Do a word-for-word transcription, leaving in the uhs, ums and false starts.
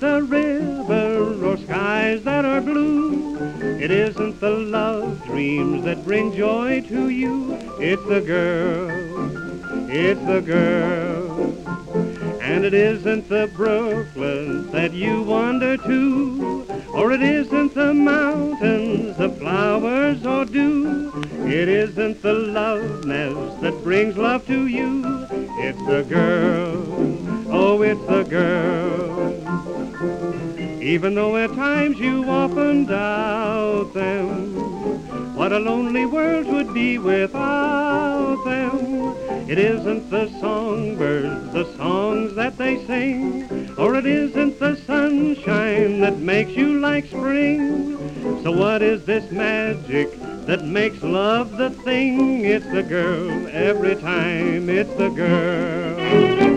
the river or skies that are blue. It isn't the love dreams that bring joy to you. It's the girl, it's the girl. And it isn't the Brooklyn that you wander to, or it isn't the mountains, the flowers or dew. It isn't the love nest that brings love to you. It's the girl, oh, it's the girl. Even though at times you often doubt them, what a lonely world would be without them. It isn't the songbirds, the songs that they sing, or it isn't the sunshine that makes you like spring. So what is this magic that makes love the thing? It's the girl, every time it's the girl.